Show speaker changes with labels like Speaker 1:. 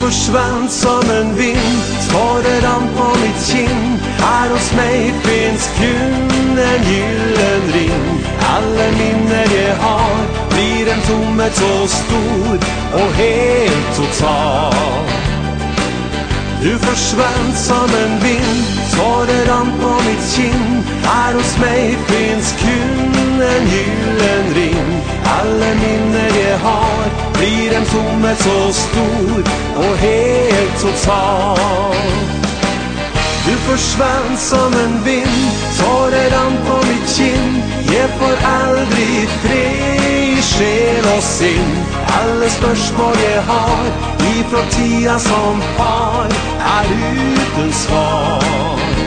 Speaker 1: försvann som en vind, tar redan på mitt kind. Här hos mig finns kun en gyllen ring. Alla minnen jag har blir en tomhet så stor och helt total. Du försvann som en vind, tar redan på mitt kind. Här hos mig finns kun en gyllen ring. Alla minnen jag har blir en tomhet så stor och helt total. Du försvann som en vind, tar redan på mitt kind. Jag får aldrig fred i själ och sinn. Alla spörsmål jag har ifrån tida som far är utan svar.